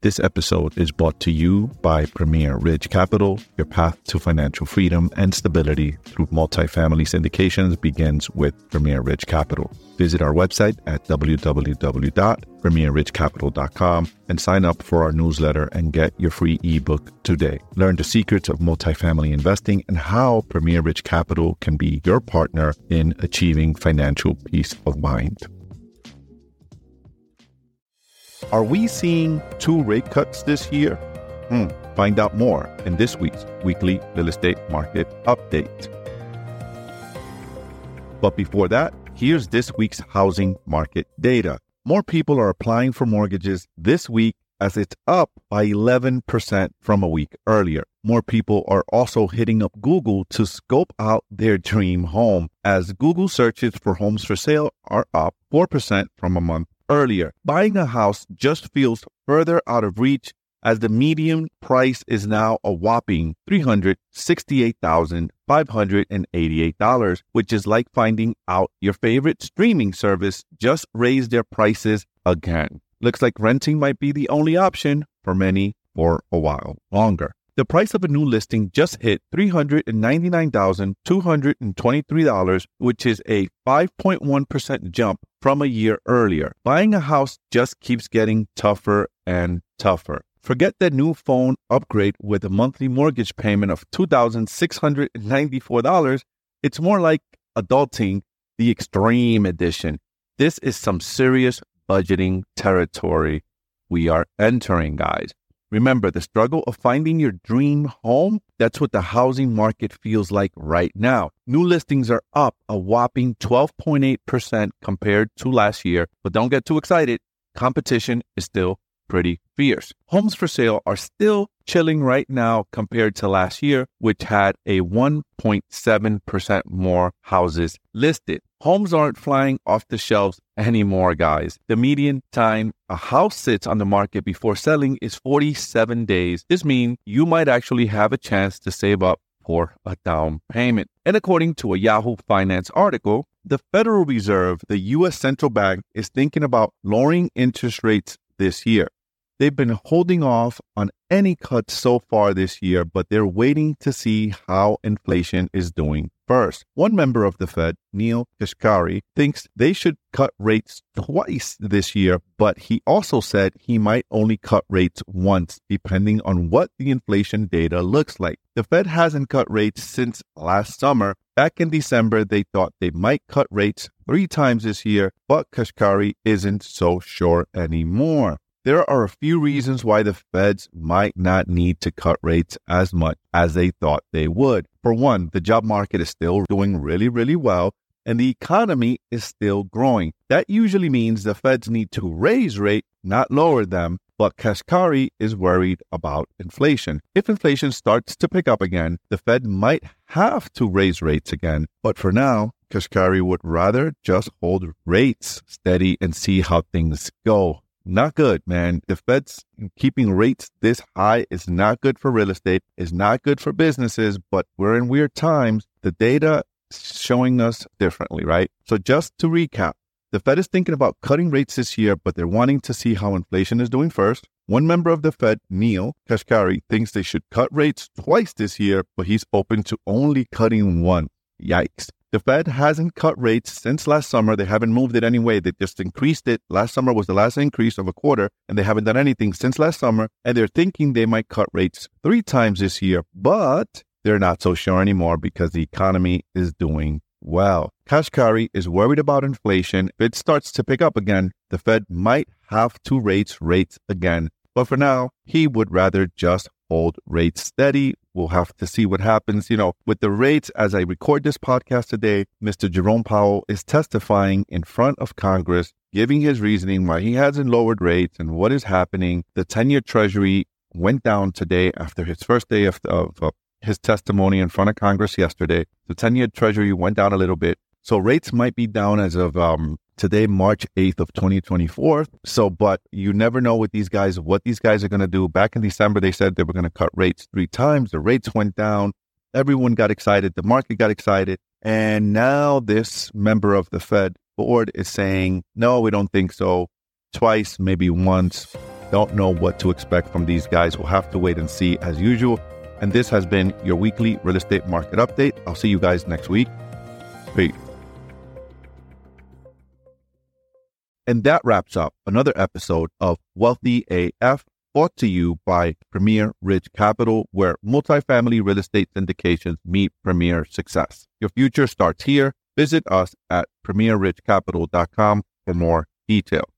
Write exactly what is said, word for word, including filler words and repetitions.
This episode is brought to you by Premier Ridge Capital. Your path to financial freedom and stability through multifamily syndications begins with Premier Ridge Capital. Visit our website at w w w dot premier ridge capital dot com and sign up for our newsletter and get your free ebook today. Learn the secrets of multifamily investing and how Premier Ridge Capital can be your partner in achieving financial peace of mind. Are we seeing two rate cuts this year? Hmm. Find out more in this week's weekly real estate market update. But before that, here's this week's housing market data. More people are applying for mortgages this week as it's up by eleven percent from a week earlier. More people are also hitting up Google to scope out their dream home as Google searches for homes for sale are up four percent from a month earlier. Buying a house just feels further out of reach as the median price is now a whopping three hundred sixty-eight thousand five hundred eighty-eight dollars, which is like finding out your favorite streaming service just raised their prices again. Looks like renting might be the only option for many for a while longer. The price of a new listing just hit three hundred ninety-nine thousand two hundred twenty-three dollars, which is a five point one percent jump from a year earlier. Buying a house just keeps getting tougher and tougher. Forget that new phone upgrade with a monthly mortgage payment of two thousand six hundred ninety-four dollars. It's more like adulting, the extreme edition. This is some serious budgeting territory we are entering, guys. Remember, the struggle of finding your dream home, that's what the housing market feels like right now. New listings are up a whopping twelve point eight percent compared to last year, but don't get too excited. Competition is still pretty fierce. Homes for sale are still chilling right now compared to last year, which had a one point seven percent more houses listed. Homes aren't flying off the shelves anymore, guys. The median time a house sits on the market before selling is forty-seven days. This means you might actually have a chance to save up for a down payment. And according to a Yahoo Finance article, the Federal Reserve, the U S central bank, is thinking about lowering interest rates this year. They've been holding off on any cuts so far this year, but they're waiting to see how inflation is doing first. One member of the Fed, Neel Kashkari, thinks they should cut rates twice this year, but he also said he might only cut rates once, depending on what the inflation data looks like. The Fed hasn't cut rates since last summer. Back in December, they thought they might cut rates three times this year, but Kashkari isn't so sure anymore. There are a few reasons why the Feds might not need to cut rates as much as they thought they would. For one, the job market is still doing really, really well, and the economy is still growing. That usually means the Feds need to raise rates, not lower them, but Kashkari is worried about inflation. If inflation starts to pick up again, the Fed might have to raise rates again. But for now, Kashkari would rather just hold rates steady and see how things go. Not good, man. The Fed's keeping rates this high is not good for real estate, is not good for businesses, but we're in weird times. The data is showing us differently, right? So just to recap, the Fed is thinking about cutting rates this year, but they're wanting to see how inflation is doing first. One member of the Fed, Neel Kashkari, thinks they should cut rates twice this year, but he's open to only cutting one. Yikes. The Fed hasn't cut rates since last summer. They haven't moved it anyway. They just increased it. Last summer was the last increase of a quarter, and they haven't done anything since last summer. And they're thinking they might cut rates three times this year, but they're not so sure anymore because the economy is doing well. Kashkari is worried about inflation. If it starts to pick up again, the Fed might have to raise rates again. But for now, he would rather just hold rates steady. We'll have to see what happens. You know, with the rates, as I record this podcast today, Mister Jerome Powell is testifying in front of Congress, giving his reasoning why he hasn't lowered rates and what is happening. The ten-year Treasury went down today after his first day of, of uh, his testimony in front of Congress yesterday. The ten-year Treasury went down a little bit. So rates might be down as of um, today, March eighth of twenty twenty-four. So, but you never know with these guys, what these guys are going to do. Back in December, they said they were going to cut rates three times. The rates went down. Everyone got excited. The market got excited. And now this member of the Fed board is saying, no, we don't think so. Twice, maybe once. Don't know what to expect from these guys. We'll have to wait and see as usual. And this has been your weekly real estate market update. I'll see you guys next week. Peace. And that wraps up another episode of Wealthy A F, brought to you by Premier Ridge Capital, where multifamily real estate syndications meet premier success. Your future starts here. Visit us at premier ridge capital dot com for more details.